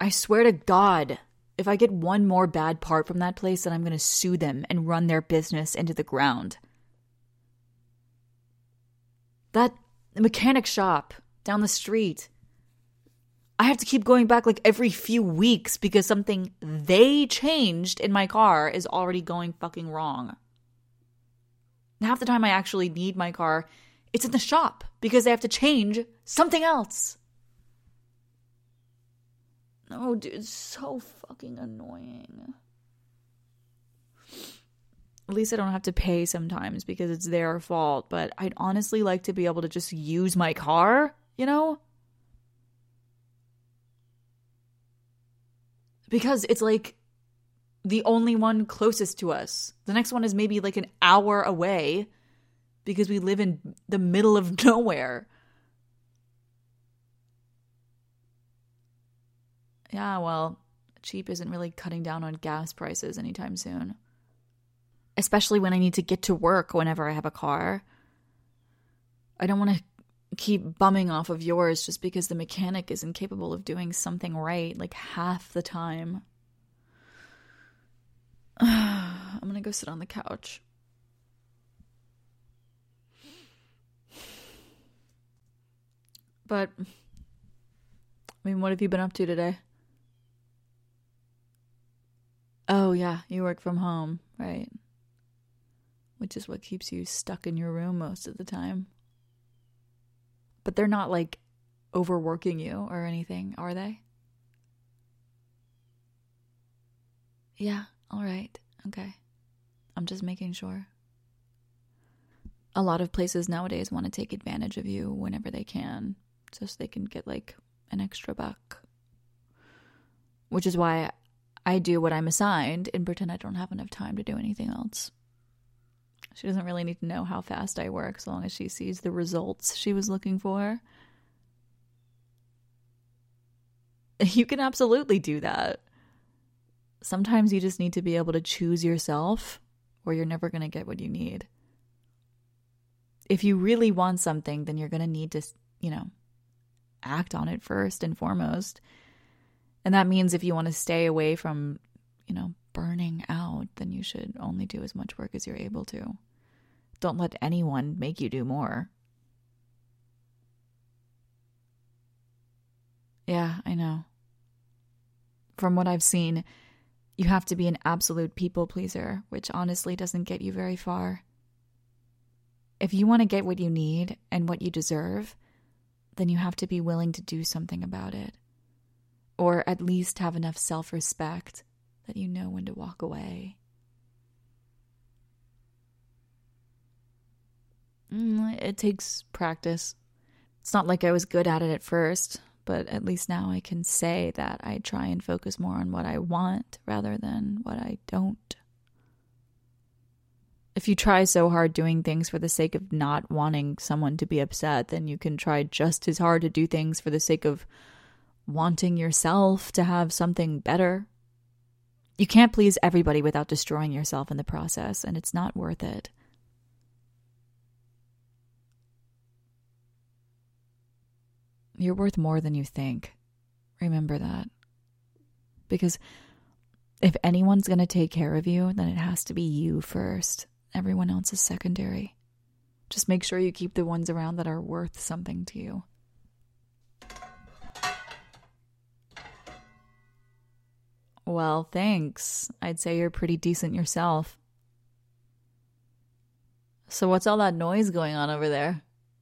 I swear to God, if I get one more bad part from that place, then I'm going to sue them and run their business into the ground. That mechanic shop down the street, I have to keep going back like every few weeks because something they changed in my car is already going fucking wrong. Half the time I actually need my car, it's in the shop because they have to change something else. No, dude, it's so fucking annoying. At least I don't have to pay sometimes because it's their fault, but I'd honestly like to be able to just use my car, you know? Because it's like the only one closest to us. The next one is maybe like an hour away because we live in the middle of nowhere. Yeah, well, cheap isn't really cutting down on gas prices anytime soon. Especially when I need to get to work whenever I have a car. I don't want to keep bumming off of yours just because the mechanic isn't capable of doing something right like half the time. I'm gonna go sit on the couch. But, I mean, what have you been up to today? Oh, yeah, you work from home, right? Which is what keeps you stuck in your room most of the time. But they're not, like, overworking you or anything, are they? Yeah, all right, okay. I'm just making sure. A lot of places nowadays want to take advantage of you whenever they can, so they can get, like, an extra buck. Which is why I do what I'm assigned and pretend I don't have enough time to do anything else. She doesn't really need to know how fast I work as long as she sees the results she was looking for. You can absolutely do that. Sometimes you just need to be able to choose yourself or you're never going to get what you need. If you really want something, then you're going to need to, act on it first and foremost. And that means if you want to stay away from, burning out, then you should only do as much work as you're able to. Don't let anyone make you do more. Yeah, I know. From what I've seen, you have to be an absolute people pleaser, which honestly doesn't get you very far. If you want to get what you need and what you deserve, then you have to be willing to do something about it. Or at least have enough self-respect that you know when to walk away. It takes practice. It's not like I was good at it at first, but at least now I can say that I try and focus more on what I want rather than what I don't. If you try so hard doing things for the sake of not wanting someone to be upset, then you can try just as hard to do things for the sake of wanting yourself to have something better. You can't please everybody without destroying yourself in the process, and it's not worth it. You're worth more than you think. Remember that. Because if anyone's going to take care of you, then it has to be you first. Everyone else is secondary. Just make sure you keep the ones around that are worth something to you. Well, thanks. I'd say you're pretty decent yourself. So what's all that noise going on over there?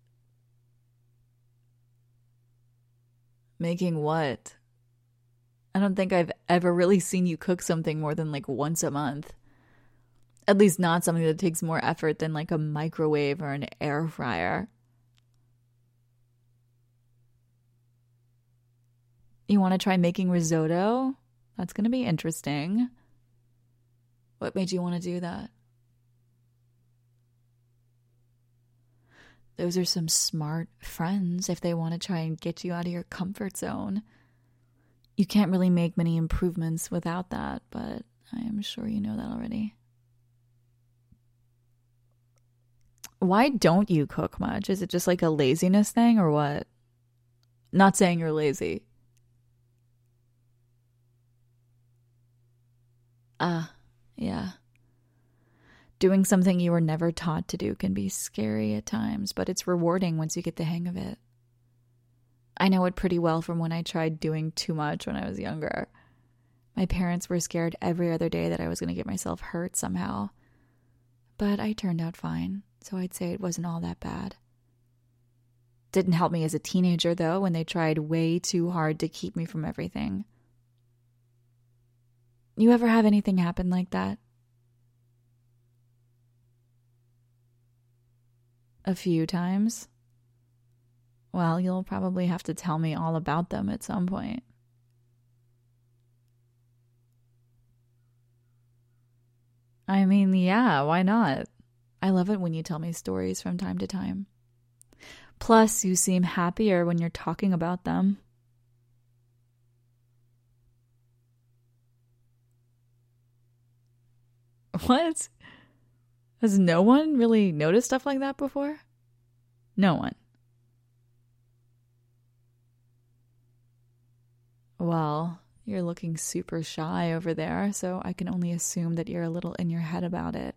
Making what? I don't think I've ever really seen you cook something more than like once a month. At least not something that takes more effort than like a microwave or an air fryer. You want to try making risotto? That's going to be interesting. What made you want to do that? Those are some smart friends if they want to try and get you out of your comfort zone. You can't really make many improvements without that, but I am sure you know that already. Why don't you cook much? Is it just like a laziness thing or what? Not saying you're lazy. Yeah. Doing something you were never taught to do can be scary at times, but it's rewarding once you get the hang of it. I know it pretty well from when I tried doing too much when I was younger. My parents were scared every other day that I was going to get myself hurt somehow. But I turned out fine, so I'd say it wasn't all that bad. Didn't help me as a teenager, though, when they tried way too hard to keep me from everything. You ever have anything happen like that? A few times? Well, you'll probably have to tell me all about them at some point. I mean, yeah, why not? I love it when you tell me stories from time to time. Plus, you seem happier when you're talking about them. What? Has no one really noticed stuff like that before? No one. Well, you're looking super shy over there, so I can only assume that you're a little in your head about it.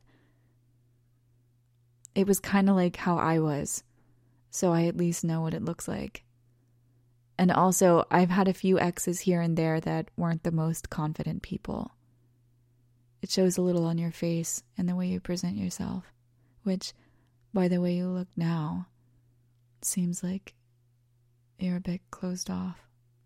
It was kind of like how I was, so I at least know what it looks like. And also, I've had a few exes here and there that weren't the most confident people. It shows a little on your face and the way you present yourself, which, by the way you look now, seems like you're a bit closed off.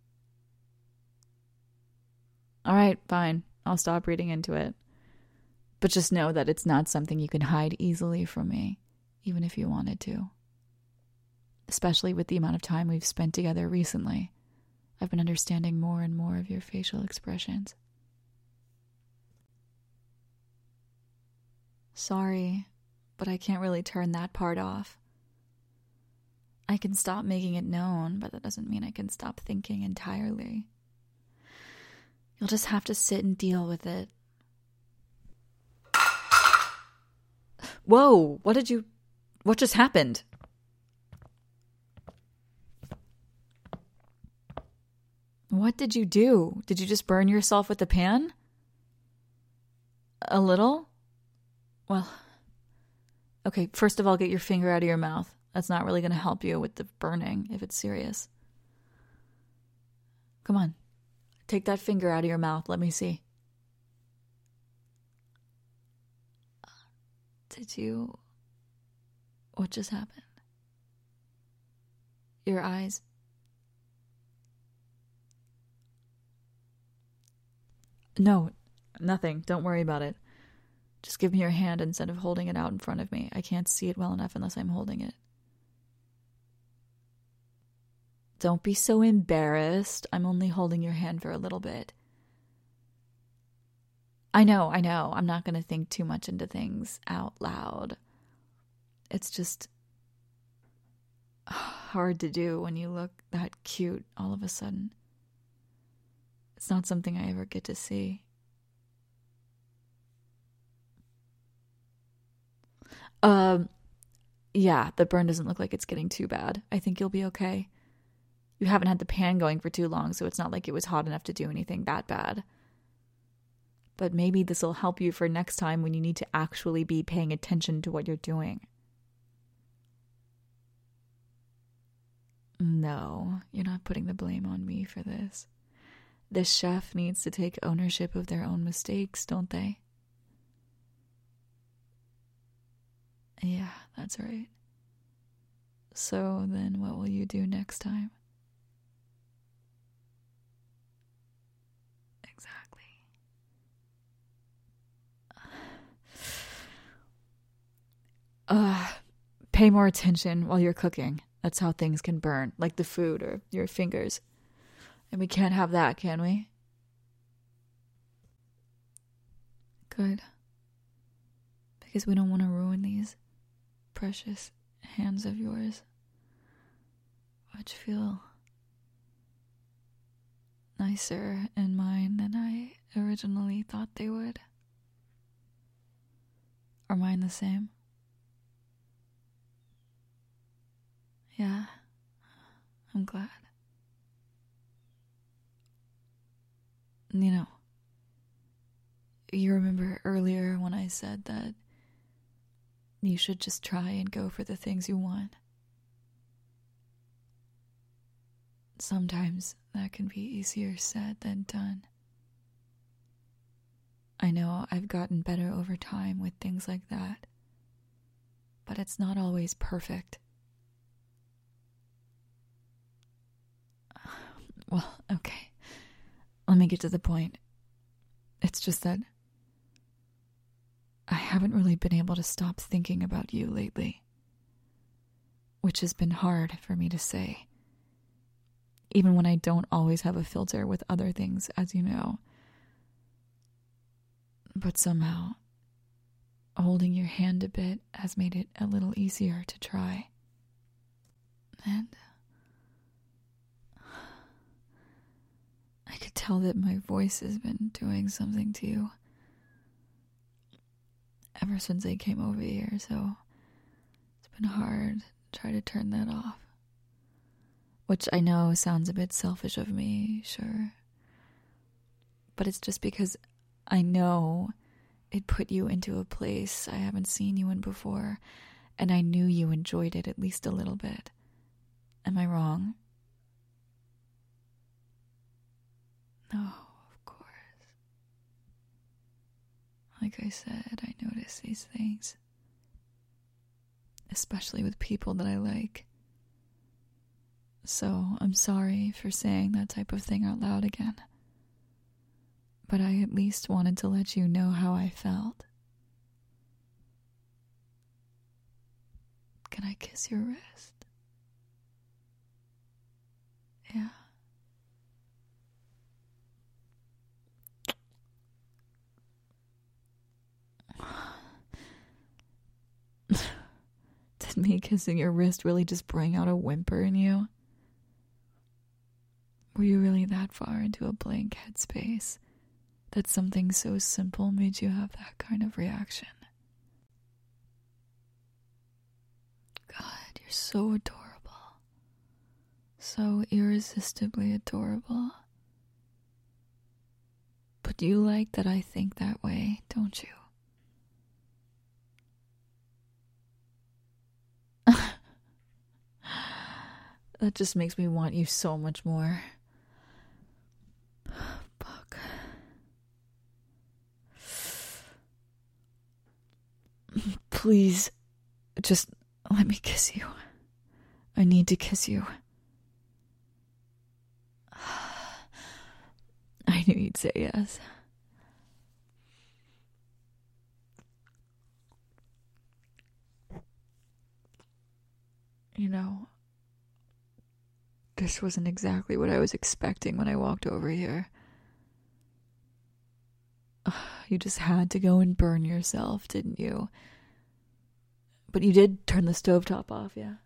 All right, fine. I'll stop reading into it. But just know that it's not something you can hide easily from me, even if you wanted to. Especially with the amount of time we've spent together recently. I've been understanding more and more of your facial expressions. Sorry, but I can't really turn that part off. I can stop making it known, but that doesn't mean I can stop thinking entirely. You'll just have to sit and deal with it. Whoa, what just happened? What did you do? Did you just burn yourself with the pan? A little? Well, okay, first of all, get your finger out of your mouth. That's not really going to help you with the burning if it's serious. Come on. Take that finger out of your mouth. Let me see. What just happened? Your eyes. No, nothing. Don't worry about it. Just give me your hand instead of holding it out in front of me. I can't see it well enough unless I'm holding it. Don't be so embarrassed. I'm only holding your hand for a little bit. I know. I'm not going to think too much into things out loud. It's just hard to do when you look that cute all of a sudden. It's not something I ever get to see. Yeah, the burn doesn't look like it's getting too bad. I think you'll be okay. You haven't had the pan going for too long, so it's not like it was hot enough to do anything that bad. But maybe this will help you for next time when you need to actually be paying attention to what you're doing. No, you're not putting the blame on me for this. The chef needs to take ownership of their own mistakes, don't they? Yeah, that's right. So then what will you do next time? Exactly. Pay more attention while you're cooking. That's how things can burn, like the food or your fingers. And we can't have that, can we? Good. Because we don't want to ruin these precious hands of yours, which feel nicer in mine than I originally thought they would. Are mine the same? Yeah, I'm glad. You know, You remember earlier when I said that you should just try and go for the things you want? Sometimes that can be easier said than done. I know I've gotten better over time with things like that, but it's not always perfect. Well, okay. Let me get to the point. It's just that I haven't really been able to stop thinking about you lately, which has been hard for me to say, even when I don't always have a filter with other things, as you know. But somehow, holding your hand a bit has made it a little easier to try. And I could tell that my voice has been doing something to you ever since I came over here, so it's been hard to try to turn that off. Which I know sounds a bit selfish of me, sure. But it's just because I know it put you into a place I haven't seen you in before, and I knew you enjoyed it at least a little bit. Am I wrong? No, of course. Like I said, I notice these things. Especially with people that I like. So I'm sorry for saying that type of thing out loud again. But I at least wanted to let you know how I felt. Can I kiss your wrist? Yeah. Did me kissing your wrist really just bring out a whimper in you? Were you really that far into a blank headspace that something so simple made you have that kind of reaction? God, you're so adorable. So irresistibly adorable. But you like that I think that way, don't you? That just makes me want you so much more. Fuck. Please, just let me kiss you. I need to kiss you. I knew you'd say yes. You know, this wasn't exactly what I was expecting when I walked over here. You just had to go and burn yourself, didn't you? But you did turn the stovetop off, yeah?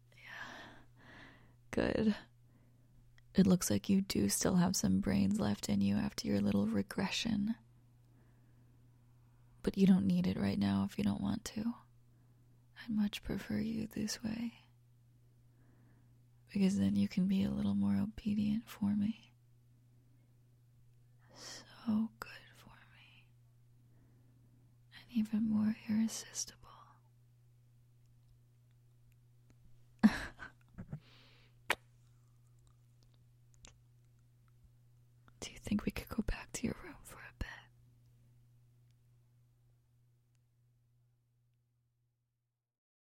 Yeah. Good. It looks like you do still have some brains left in you after your little regression. But you don't need it right now if you don't want to. I'd much prefer you this way. Because then you can be a little more obedient for me. So good for me. And even more irresistible. Do you think we could go